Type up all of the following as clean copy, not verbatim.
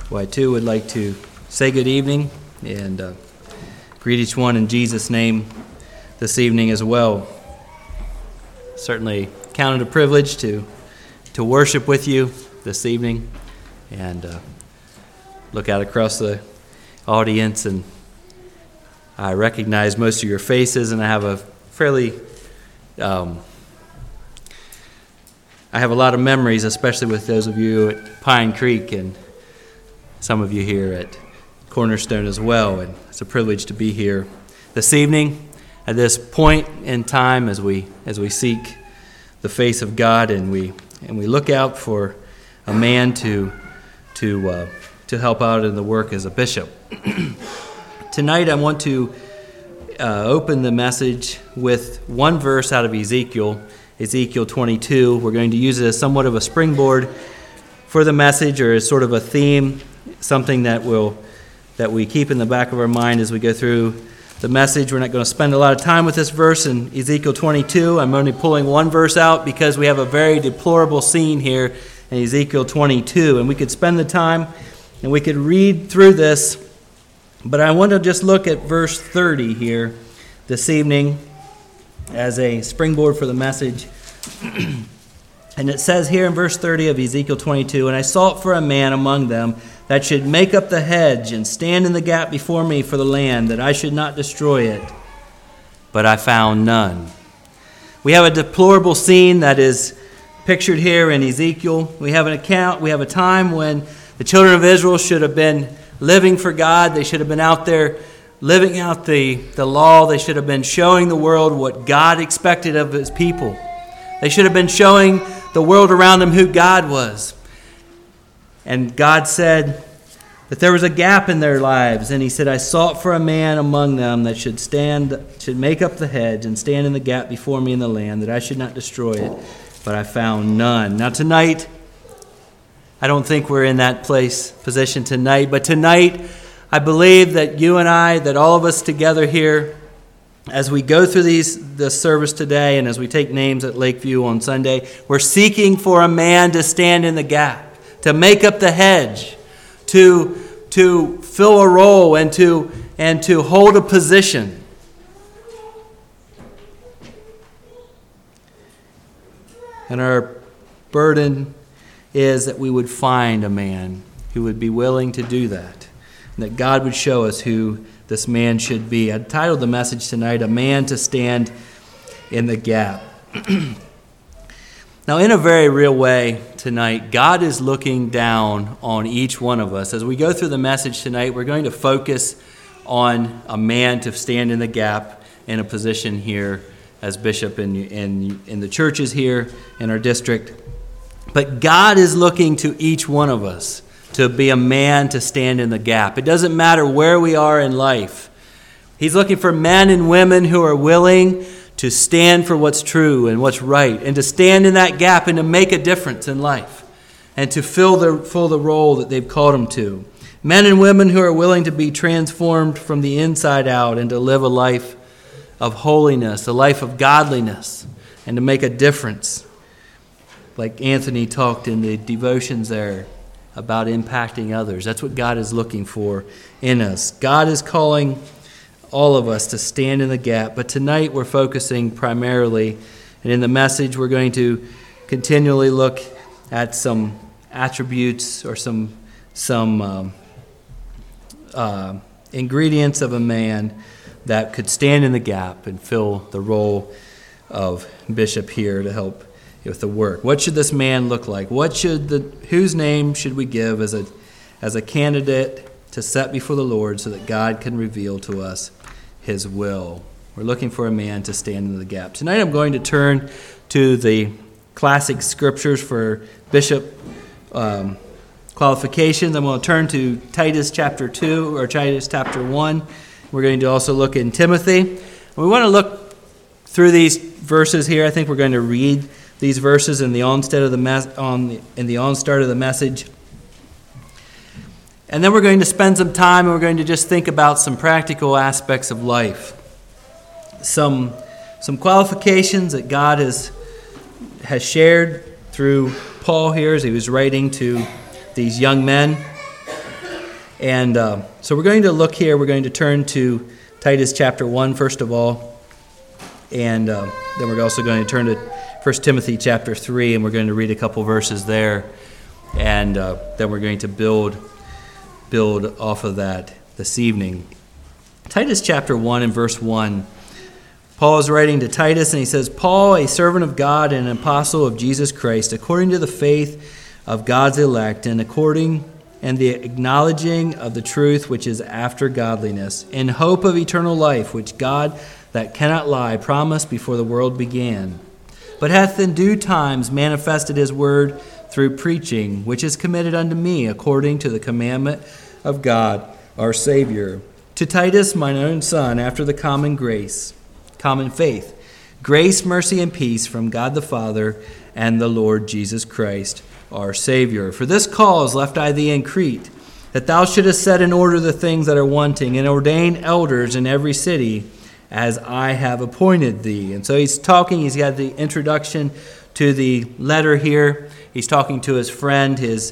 Well, I too would like to say good evening and greet each one in Jesus' name this evening as well. Certainly count it a privilege to worship with you this evening and look out across the audience, and I recognize most of your faces, and I have a I have a lot of memories, especially with those of you at Pine Creek and some of you here at Cornerstone as well. And it's a privilege to be here this evening at this point in time as we seek the face of God and we look out for a man to help out in the work as a bishop. Tonight I want to open the message with one verse out of Ezekiel 22. We're going to use it as somewhat of a springboard for the message, or as sort of a theme, something that we keep in the back of our mind as we go through the message. We're not going to spend a lot of time with this verse in Ezekiel 22. I'm only pulling one verse out because we have a very deplorable scene here in Ezekiel 22, and we could spend the time and we could read through this, but I want to just look at verse 30 here this evening as a springboard for the message. And it says here in verse 30 of Ezekiel 22, "And I sought for a man among them that should make up the hedge and stand in the gap before me for the land, that I should not destroy it. But I found none." We have a deplorable scene that is pictured here in Ezekiel. We have an account, we have a time when the children of Israel should have been living for God. They should have been out there living out the law. They should have been showing the world what God expected of his people. They should have been showing the world around them who God was. And God said that there was a gap in their lives. And he said, "I sought for a man among them that should make up the hedge and stand in the gap before me in the land, that I should not destroy it. But I found none." Now tonight, I don't think we're in that position tonight. But tonight, I believe that you and I, that all of us together here, as we go through this service today and as we take names at Lakeview on Sunday, we're seeking for a man to stand in the gap, to make up the hedge, to fill a role and to hold a position. And our burden is that we would find a man who would be willing to do that, and that God would show us who this man should be. I titled the message tonight, "A Man to Stand in the Gap." Now, in a very real way tonight, God is looking down on each one of us. As we go through the message tonight, we're going to focus on a man to stand in the gap in a position here as bishop in the churches here in our district. But God is looking to each one of us to be a man to stand in the gap. It doesn't matter where we are in life. He's looking for men and women who are willing to stand for what's true and what's right, and to stand in that gap and to make a difference in life and to fill the role that they've called them to. Men and women who are willing to be transformed from the inside out and to live a life of holiness, a life of godliness, and to make a difference. Like Anthony talked in the devotions there about impacting others. That's what God is looking for in us. God is calling all of us to stand in the gap. But tonight we're focusing primarily, and in the message we're going to continually look at some attributes or some ingredients of a man that could stand in the gap and fill the role of bishop here to help with the work. What should this man look like? Whose name should we give as a candidate to set before the Lord so that God can reveal to us his will? We're looking for a man to stand in the gap. Tonight I'm going to turn to the classic scriptures for bishop qualifications. I'm going to turn to Titus chapter 2 or Titus chapter 1. We're going to also look in Timothy. We want to look through these verses here. I think we're going to read these verses in the onstart of the message. And then we're going to spend some time and we're going to just think about some practical aspects of life. Some qualifications that God has shared through Paul here as he was writing to these young men. And so we're going to look here. We're going to turn to Titus chapter 1 first of all. And then we're also going to turn to 1 Timothy chapter 3, and we're going to read a couple verses there. And then we're going to build off of that this evening. Titus chapter 1 and verse 1. Paul is writing to Titus, and he says, Paul, a servant of God and an apostle of Jesus Christ, according to the faith of God's elect, and the acknowledging of the truth which is after godliness, in hope of eternal life, which God that cannot lie promised before the world began, but hath in due times manifested his word through preaching, which is committed unto me according to the commandment of God our Savior. To Titus, mine own son, after the common faith, grace, mercy, and peace from God the Father and the Lord Jesus Christ our Savior. For this cause left I thee in Crete, that thou shouldest set in order the things that are wanting, and ordain elders in every city, as I have appointed thee. And so he's got the introduction to the letter here. He's talking to his friend, his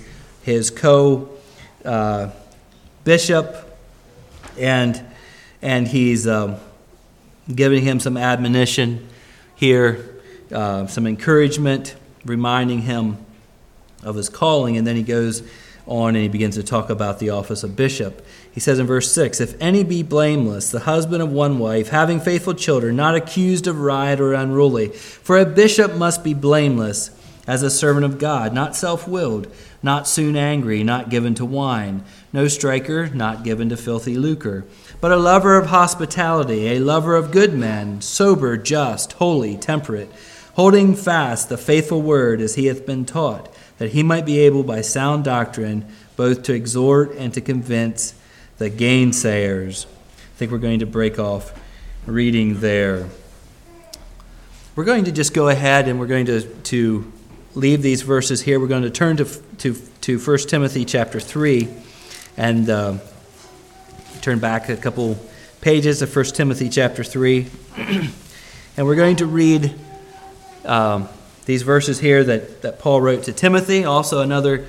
co-bishop, and he's giving him some admonition here, some encouragement, reminding him of his calling. And then he goes on and he begins to talk about the office of bishop. He says in verse 6, if any be blameless, the husband of one wife, having faithful children, not accused of riot or unruly. For a bishop must be blameless, as a servant of God, not self-willed, not soon angry, not given to wine, no striker, not given to filthy lucre, but a lover of hospitality, a lover of good men, sober, just, holy, temperate, holding fast the faithful word as he hath been taught, that he might be able by sound doctrine both to exhort and to convince the gainsayers. I think we're going to break off reading there. We're going to just go ahead and we're going to leave these verses here. We're going to turn to 1 Timothy chapter 3 and turn back a couple pages to 1 Timothy chapter 3. And we're going to read these verses here that Paul wrote to Timothy, also another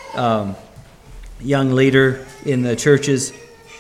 young leader in the churches.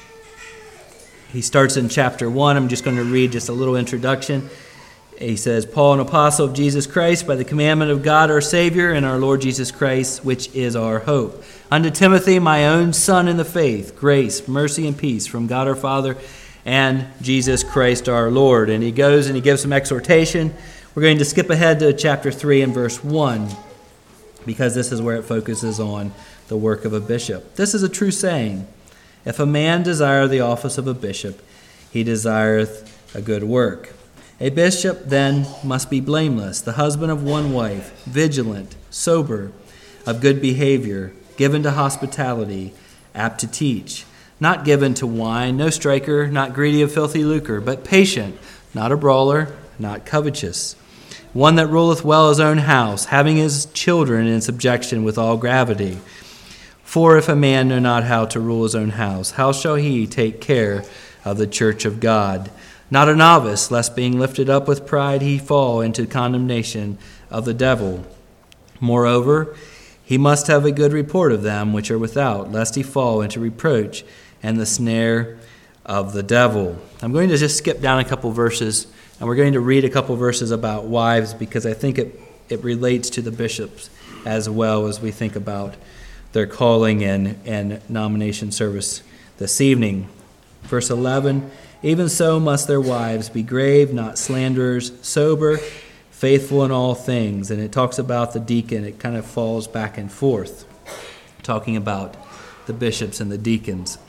He starts in chapter 1. I'm just going to read just a little introduction. He says, Paul, an apostle of Jesus Christ, by the commandment of God our Savior and our Lord Jesus Christ, which is our hope. Unto Timothy, my own son in the faith, grace, mercy, and peace from God our Father and Jesus Christ our Lord. And he goes and he gives some exhortation. We're going to skip ahead to chapter 3 and verse 1, because this is where it focuses on the work of a bishop. This is a true saying. If a man desire the office of a bishop, he desireth a good work. A bishop then must be blameless, the husband of one wife, vigilant, sober, of good behavior, given to hospitality, apt to teach, not given to wine, no striker, not greedy of filthy lucre, but patient, not a brawler, not covetous, one that ruleth well his own house, having his children in subjection with all gravity. For if a man know not how to rule his own house, how shall he take care of the church of God? Not a novice, lest being lifted up with pride he fall into condemnation of the devil. Moreover, he must have a good report of them which are without, lest he fall into reproach and the snare of the devil. I'm going to just skip down a couple verses, and we're going to read a couple verses about wives, because I think it relates to the bishops as well as we think about their calling and nomination service this evening. Verse 11, even so must their wives be grave, not slanderers, sober, faithful in all things. And it talks about the deacon. It kind of falls back and forth, talking about the bishops and the deacons.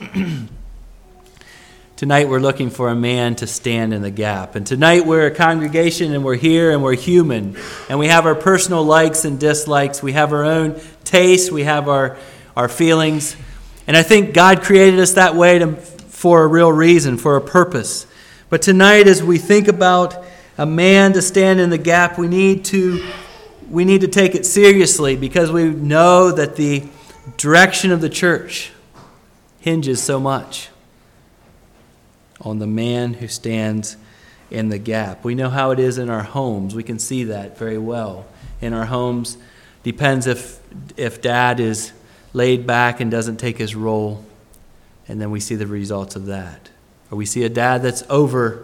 Tonight we're looking for a man to stand in the gap. And tonight we're a congregation, and we're here, and we're human. And we have our personal likes and dislikes. We have our own tastes. We have our feelings. And I think God created us that way for a real reason, for a purpose. But tonight, as we think about a man to stand in the gap, we need to take it seriously, because we know that the direction of the church hinges so much on the man who stands in the gap. We know how it is in our homes. We can see that very well. In our homes, depends if dad is laid back and doesn't take his role. and then we see the results of that. Or we see a dad that's over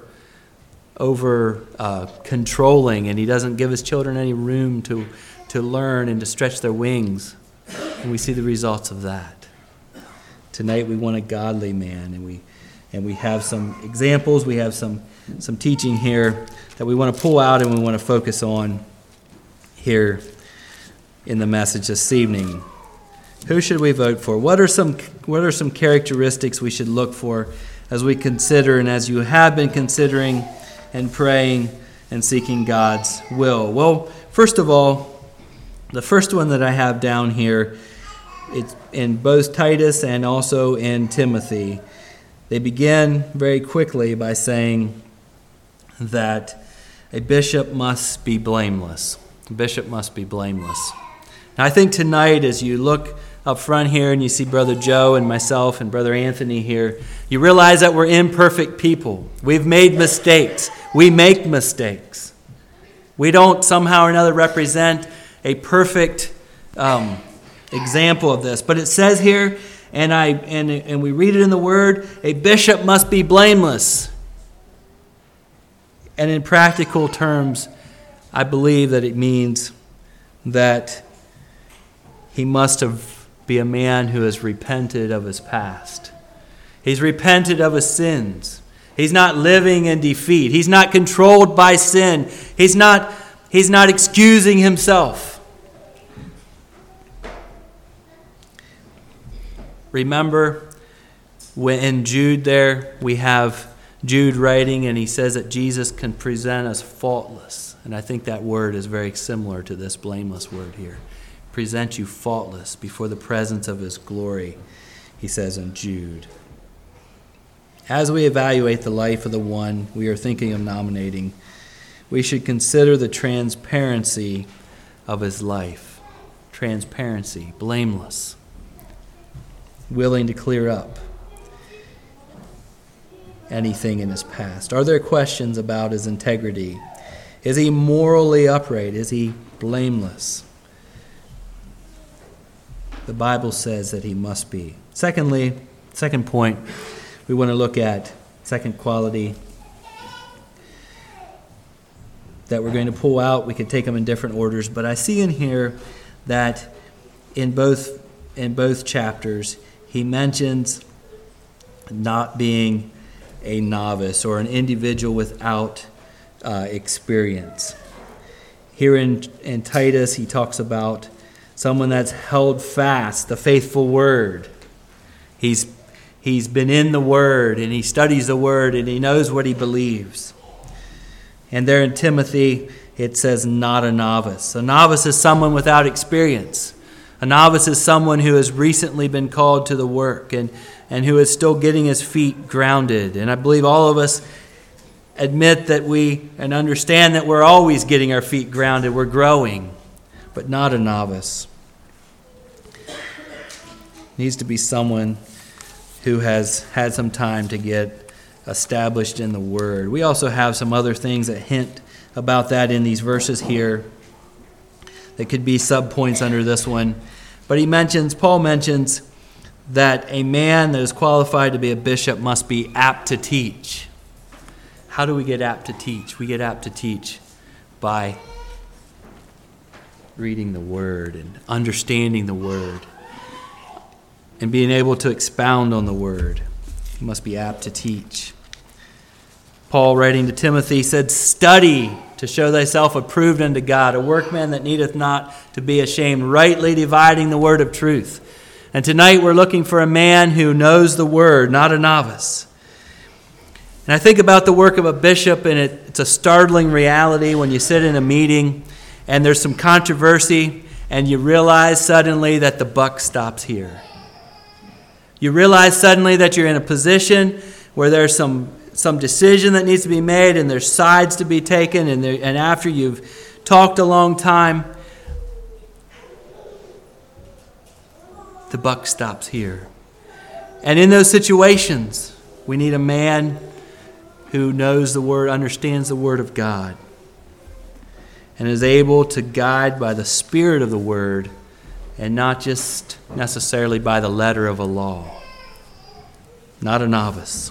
controlling, and he doesn't give his children any room to learn and to stretch their wings. And we see the results of that. Tonight we want a godly man, and we have some examples, we have some teaching here that we want to pull out and we want to focus on here in the message this evening. Who should we vote for? What are some characteristics we should look for as we consider and as you have been considering and praying and seeking God's will? Well, first of all, the first one that I have down here, it's in both Titus and also in Timothy. They begin very quickly by saying that a bishop must be blameless. A bishop must be blameless. Now, I think tonight, as you look up front here and you see Brother Joe and myself and Brother Anthony here, you realize that we're imperfect people. We've made mistakes. We make mistakes. We don't somehow or another represent a perfect example of this. But it says here, and we read it in the Word, a bishop must be blameless. And in practical terms, I believe that it means that he must be a man who has repented of his past. He's repented of his sins. He's not living in defeat. He's not controlled by sin. He's not excusing himself. Remember when in Jude there, we have Jude writing, and he says that Jesus can present us faultless. And I think that word is very similar to this blameless word here. Present you faultless before the presence of his glory, he says in Jude. As we evaluate the life of the one we are thinking of nominating, we should consider the transparency of his life. Transparency, blameless, willing to clear up anything in his past. Are there questions about his integrity? Is he morally upright? Is he blameless? The Bible says that he must be. Secondly, second point we want to look at, second quality that we're going to pull out. We could take them in different orders, but I see in here that in both chapters he mentions not being a novice or an individual without experience. Here in Titus, he talks about someone that's held fast the faithful word. He's been in the word, and he studies the word, and he knows what he believes. And there in Timothy, it says not a novice. A novice is someone without experience. A novice is someone who has recently been called to the work and who is still getting his feet grounded. And I believe all of us admit that and understand that we're always getting our feet grounded. We're growing, but not a novice. Needs to be someone who has had some time to get established in the Word. We also have some other things that hint about that in these verses here that could be subpoints under this one. But Paul mentions that a man that is qualified to be a bishop must be apt to teach. How do we get apt to teach? We get apt to teach by reading the Word and understanding the Word and being able to expound on the Word. You must be apt to teach. Paul, writing to Timothy, said, "Study to show thyself approved unto God, a workman that needeth not to be ashamed, rightly dividing the word of truth." And tonight we're looking for a man who knows the Word, not a novice. And I think about the work of a bishop, and it's a startling reality when you sit in a meeting and there's some controversy and you realize suddenly that the buck stops here. You realize suddenly that you're in a position where there's some decision that needs to be made and there's sides to be taken, and after you've talked a long time, the buck stops here. And in those situations, we need a man who knows the Word, understands the Word of God, and is able to guide by the Spirit of the Word and not just necessarily by the letter of a law. not a novice.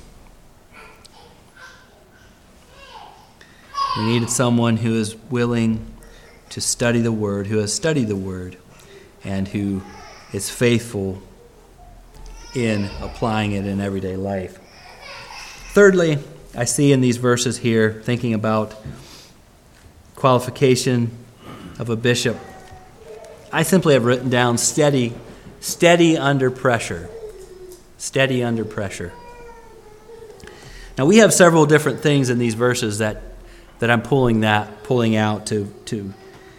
We needed someone who is willing to study the Word, who has studied the Word, and who is faithful in applying it in everyday life. Thirdly, I see in these verses here, thinking about qualification of a bishop, I simply have written down steady under pressure. Steady under pressure. Now we have several different things in these verses that I'm pulling out to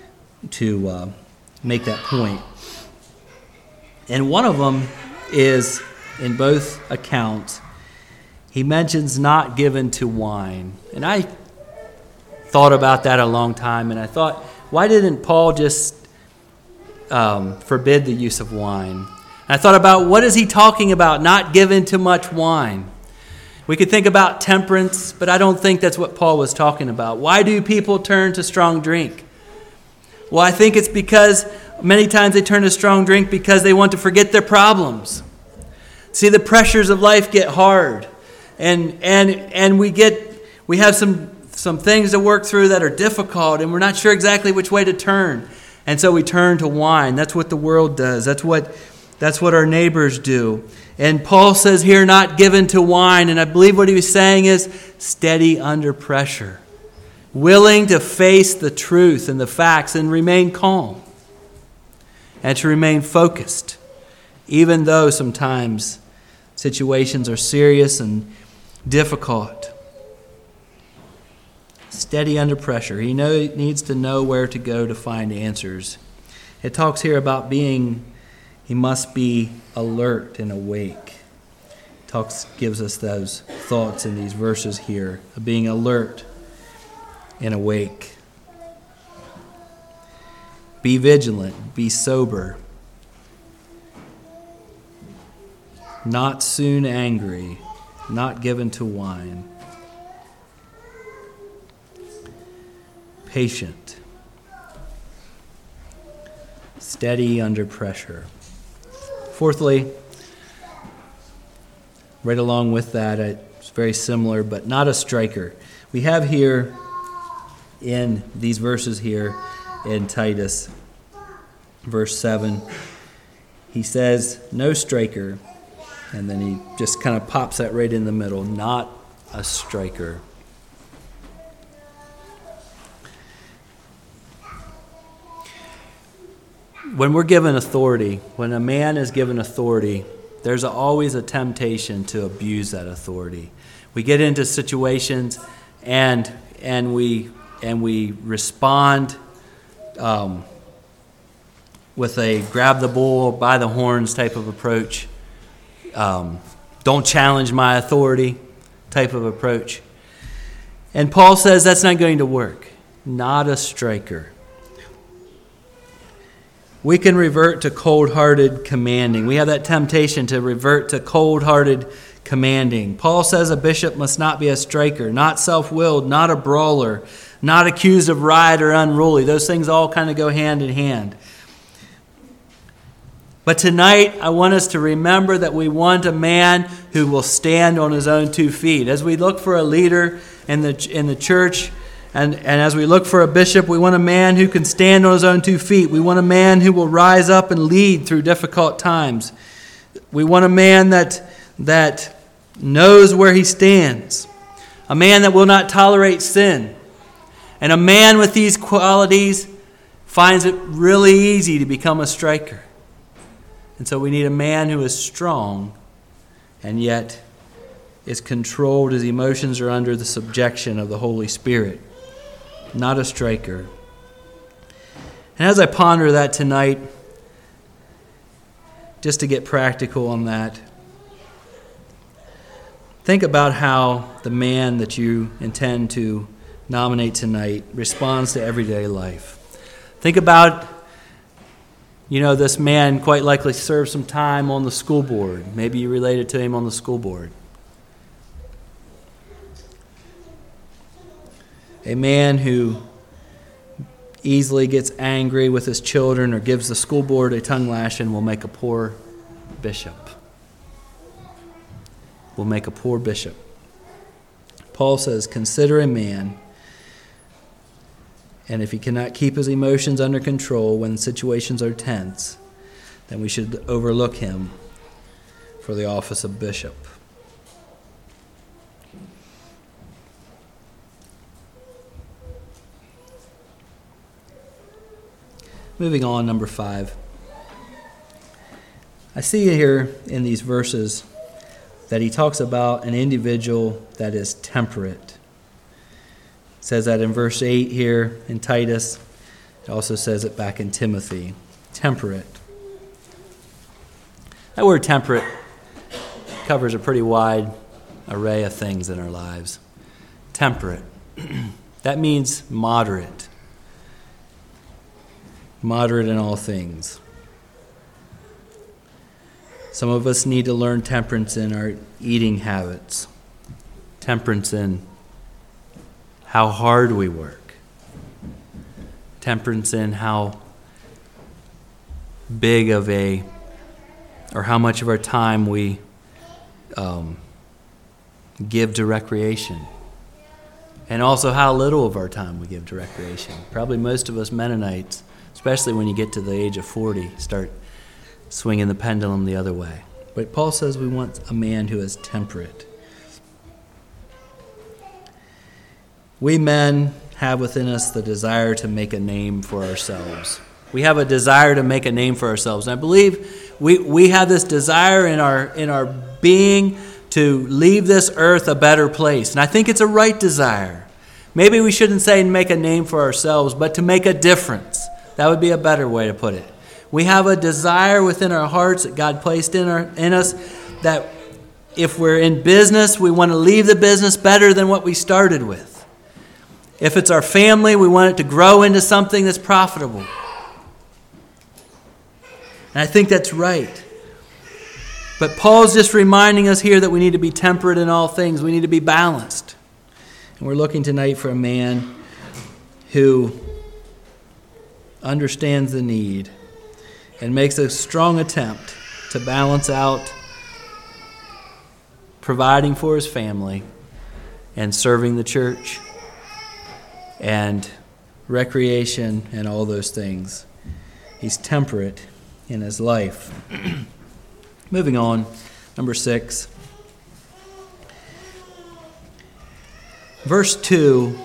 make that point. And one of them is, in both accounts, he mentions not given to wine. And I thought about that a long time, and I thought, why didn't Paul just forbid the use of wine? And I thought about, what is he talking about, not given to much wine? We could think about temperance, but I don't think that's what Paul was talking about. Why do people turn to strong drink? Well, I think it's because many times they turn to strong drink because they want to forget their problems. See, the pressures of life get hard, and we have some things to work through that are difficult, and we're not sure exactly which way to turn. And so we turn to wine. That's what the world does. That's what our neighbors do. And Paul says here, not given to wine. And I believe what he was saying is steady under pressure. Willing to face the truth and the facts and remain calm. And to remain focused. Even though sometimes situations are serious and difficult. Steady under pressure. He needs to know where to go to find answers. It talks here about he must be alert and awake. Gives us those thoughts in these verses here of being alert and awake. Be vigilant, be sober. Not soon angry, not given to wine. Patient. Steady under pressure. Fourthly, right along with that, it's very similar, but not a striker. We have here in these verses here in Titus, verse 7, he says, no striker, and then he just kind of pops that right in the middle, not a striker. When we're given authority, when a man is given authority, there's always a temptation to abuse that authority. We get into situations and we respond with a grab the bull by the horns type of approach. Don't challenge my authority type of approach. And Paul says that's not going to work. Not a striker. We can revert to cold-hearted commanding. We have that temptation to revert to cold-hearted commanding. Paul says a bishop must not be a striker, not self-willed, not a brawler, not accused of riot or unruly. Those things all kind of go hand in hand. But tonight, I want us to remember that we want a man who will stand on his own 2 feet. As we look for a leader in the church, and as we look for a bishop, we want a man who can stand on his own 2 feet. We want a man who will rise up and lead through difficult times. We want a man that knows where he stands. A man that will not tolerate sin. And a man with these qualities finds it really easy to become a striker. And so we need a man who is strong and yet is controlled. His emotions are under the subjection of the Holy Spirit. Not a striker. And as I ponder that tonight, just to get practical on that, think about how the man that you intend to nominate tonight responds to everyday life. Think about, this man quite likely served some time on the school board. Maybe you related to him on the school board. A man who easily gets angry with his children or gives the school board a tongue lashing will make a poor bishop. will make a poor bishop. Paul says, consider a man, and if he cannot keep his emotions under control when situations are tense, then we should overlook him for the office of bishop. Moving on, number 5. I see here in these verses that he talks about an individual that is temperate. It says that in verse 8 here in Titus. It also says it back in Timothy. Temperate. That word temperate covers a pretty wide array of things in our lives. Temperate. That means moderate. Moderate in all things. Some of us need to learn temperance in our eating habits. Temperance in how hard we work. Temperance in how big of or how much of our time we give to recreation. And also how little of our time we give to recreation. Probably most of us Mennonites, especially when you get to the age of 40, start swinging the pendulum the other way. But Paul says we want a man who is temperate. We men have within us the desire to make a name for ourselves. We have a desire to make a name for ourselves. And I believe we have this desire in our being to leave this earth a better place. And I think it's a right desire. Maybe we shouldn't say make a name for ourselves, but to make a difference. That would be a better way to put it. We have a desire within our hearts that God placed in us that if we're in business, we want to leave the business better than what we started with. If it's our family, we want it to grow into something that's profitable. And I think that's right. But Paul's just reminding us here that we need to be temperate in all things. We need to be balanced. And we're looking tonight for a man who understands the need and makes a strong attempt to balance out providing for his family and serving the church and recreation and all those things. He's temperate in his life. Moving on, number 6. Verse 2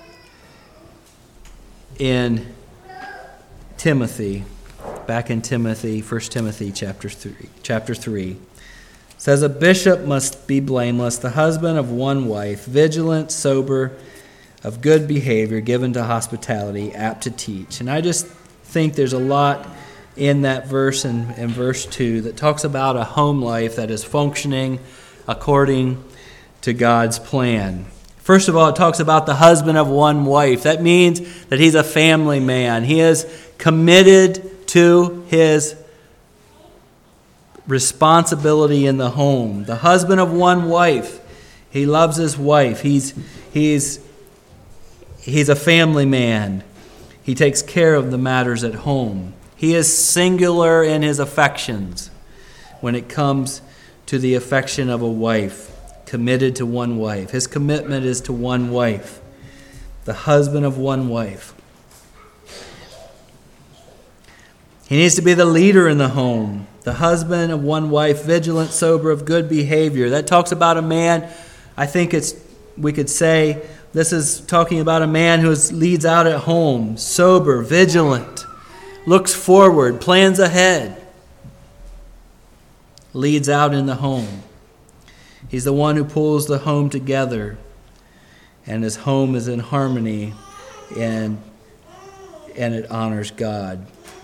in Timothy, back in Timothy, 1 Timothy chapter 3, says, a bishop must be blameless, the husband of one wife, vigilant, sober, of good behavior, given to hospitality, apt to teach. And I just think there's a lot in that verse in verse 2 that talks about a home life that is functioning according to God's plan. First of all, it talks about the husband of one wife. That means that he's a family man. He is committed to his responsibility in the home. The husband of one wife. He loves his wife. He's a family man. He takes care of the matters at home. He is singular in his affections when it comes to the affection of a wife, committed to one wife. His commitment is to one wife, the husband of one wife. He needs to be the leader in the home, the husband of one wife, vigilant, sober, of good behavior. That talks about a man, I think we could say, this is talking about a man who leads out at home, sober, vigilant, looks forward, plans ahead, leads out in the home. He's the one who pulls the home together, and his home is in harmony, and it honors God.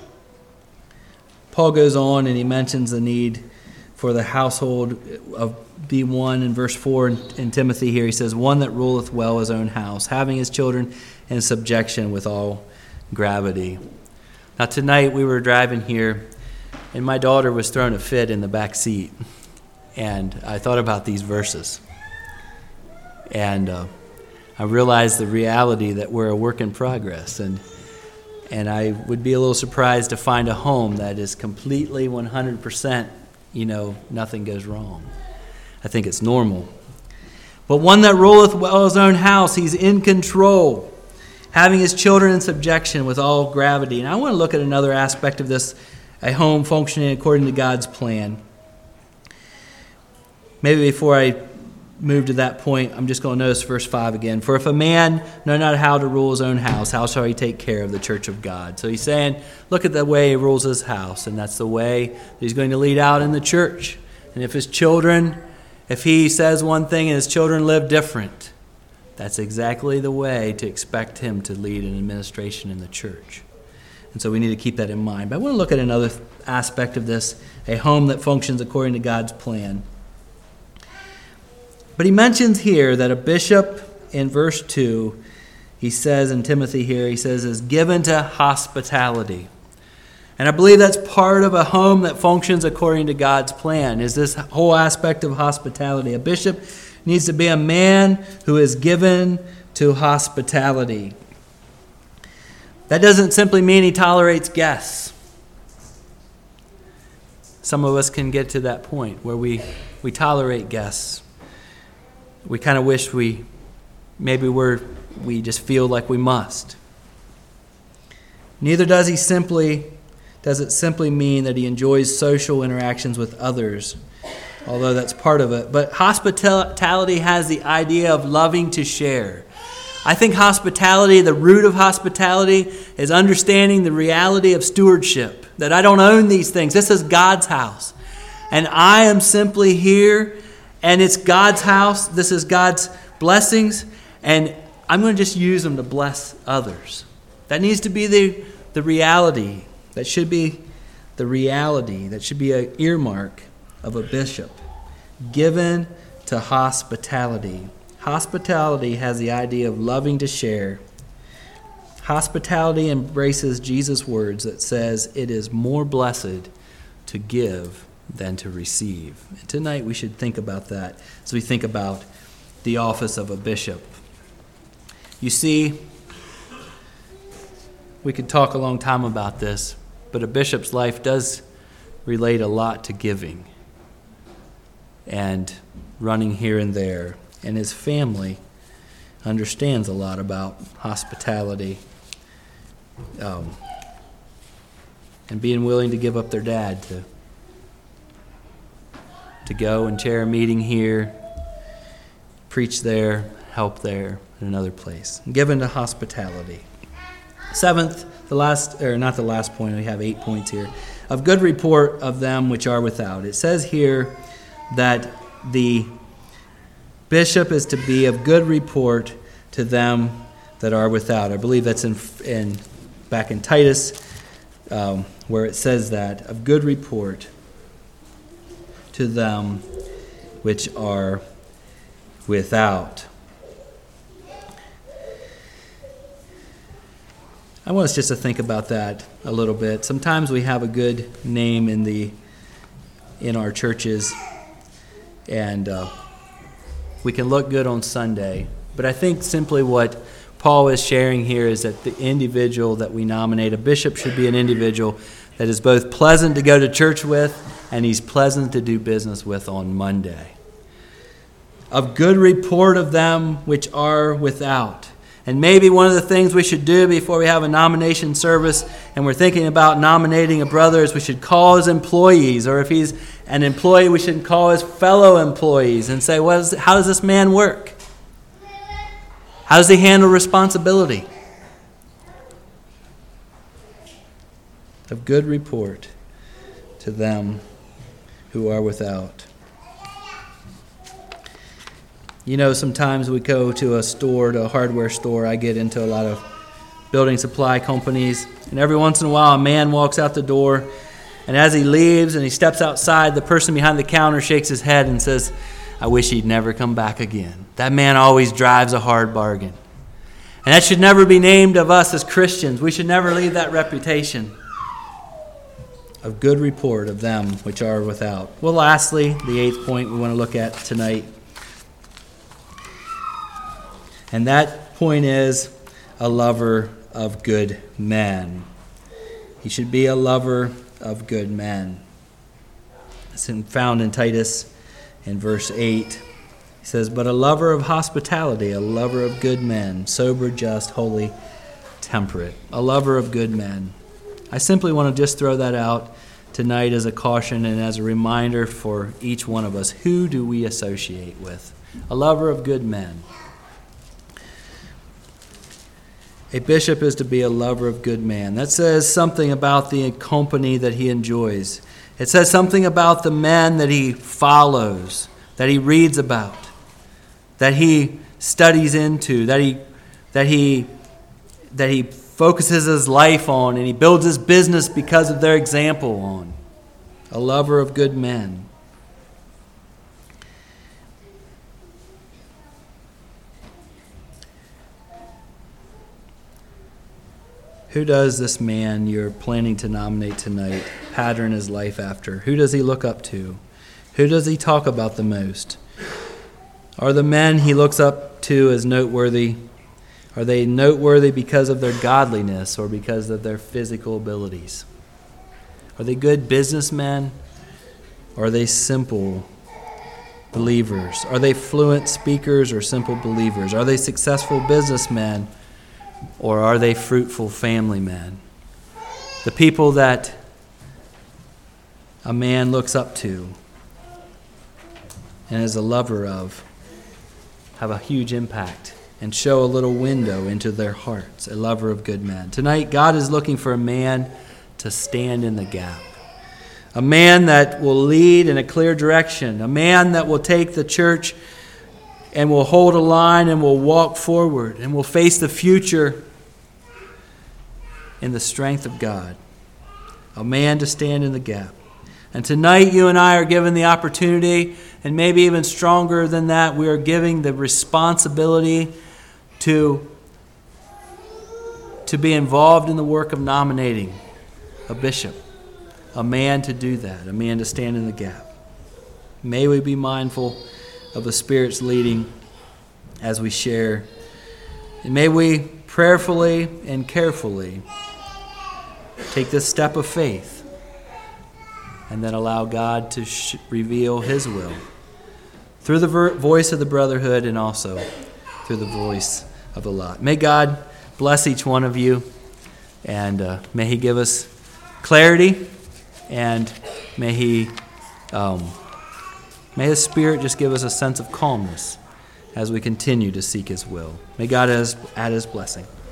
Paul goes on and he mentions the need for the household of B1 in verse 4 in Timothy here. He says, one that ruleth well his own house, having his children in subjection with all gravity. Now tonight we were driving here and my daughter was throwing a fit in the back seat. And I thought about these verses. And I realized the reality that we're a work in progress. And I would be a little surprised to find a home that is completely 100%, nothing goes wrong. I think it's normal. But one that ruleth well his own house, he's in control, having his children in subjection with all gravity. And I want to look at another aspect of this, a home functioning according to God's plan. Maybe before I move to that point, I'm just going to notice verse 5 again. For if a man know not how to rule his own house, how shall he take care of the church of God? So he's saying, look at the way he rules his house, and that's the way that he's going to lead out in the church. And if his children, if he says one thing and his children live different, that's exactly the way to expect him to lead an administration in the church. And so we need to keep that in mind. But I want to look at another aspect of this, a home that functions according to God's plan. But he mentions here that a bishop, in verse 2, he says in Timothy here, he says, is given to hospitality. And I believe that's part of a home that functions according to God's plan, is this whole aspect of hospitality. A bishop needs to be a man who is given to hospitality. That doesn't simply mean he tolerates guests. Some of us can get to that point where we tolerate guests. We kind of wish we just feel like we must. Neither does it simply mean that he enjoys social interactions with others, although that's part of it. But hospitality has the idea of loving to share. I think hospitality, the root of hospitality, is understanding the reality of stewardship, that I don't own these things. This is God's house, and I am simply here. And it's God's house. This is God's blessings. And I'm going to just use them to bless others. That needs to be the reality. That should be the reality. That should be an earmark of a bishop. Given to hospitality. Hospitality has the idea of loving to share. Hospitality embraces Jesus' words that says, it is more blessed to give than to receive. And tonight we should think about that as we think about the office of a bishop. You see, we could talk a long time about this, but a bishop's life does relate a lot to giving and running here and there. And his family understands a lot about hospitality and being willing to give up their dad to go and chair a meeting here, preach there, help there, in another place. Given to hospitality. Seventh, not the last point, we have 8 points here. Of good report of them which are without. It says here that the bishop is to be of good report to them that are without. I believe that's back in Titus, where it says that, of good report to them which are without. I want us just to think about that a little bit. Sometimes we have a good name in our churches, and we can look good on Sunday. But I think simply what Paul is sharing here is that the individual that we nominate, a bishop, should be an individual that is both pleasant to go to church with and he's pleasant to do business with on Monday. Of good report of them which are without. And maybe one of the things we should do before we have a nomination service and we're thinking about nominating a brother is we should call his employees, or if he's an employee, we should call his fellow employees and say, how does this man work? How does he handle responsibility? Of good report to them who are without. You know, sometimes we go to a hardware store. I get into a lot of building supply companies, and every once in a while a man walks out the door, and as he leaves and he steps outside, the person behind the counter shakes his head and says, I wish he'd never come back again. That man always drives a hard bargain. And that should never be named of us as Christians. We should never leave that reputation. Of good report of them which are without. Well, lastly, the 8th point we want to look at tonight. And that point is a lover of good men. He should be a lover of good men. It's found in Titus in verse 8. He says, "But a lover of hospitality, a lover of good men, sober, just, holy, temperate." A lover of good men. I simply want to just throw that out tonight as a caution and as a reminder for each one of us. Who do we associate with? A lover of good men. A bishop is to be a lover of good men. That says something about the company that he enjoys. It says something about the men that he follows, that he reads about, that he studies into, that he focuses his life on, and he builds his business because of their example on. A lover of good men. Who does this man you're planning to nominate tonight pattern his life after? Who does he look up to? Who does he talk about the most? Are the men he looks up to as noteworthy? Are they noteworthy because of their godliness or because of their physical abilities? Are they good businessmen? Or are they simple believers? Are they fluent speakers or simple believers? Are they successful businessmen? Or are they fruitful family men? The people that a man looks up to and is a lover of have a huge impact and show a little window into their hearts. A lover of good men. Tonight, God is looking for a man to stand in the gap. A man that will lead in a clear direction. A man that will take the church and will hold a line and will walk forward and will face the future in the strength of God. A man to stand in the gap. And tonight you and I are given the opportunity, and maybe even stronger than that, we are giving the responsibility to be involved in the work of nominating a bishop. A man to do that. A man to stand in the gap. May we be mindful of the Spirit's leading as we share. And may we prayerfully and carefully take this step of faith and then allow God to reveal His will through the voice of the brotherhood and also through the voice of the lot. May God bless each one of you, and may He give us clarity, and may His Spirit just give us a sense of calmness as we continue to seek His will. May God add His blessing.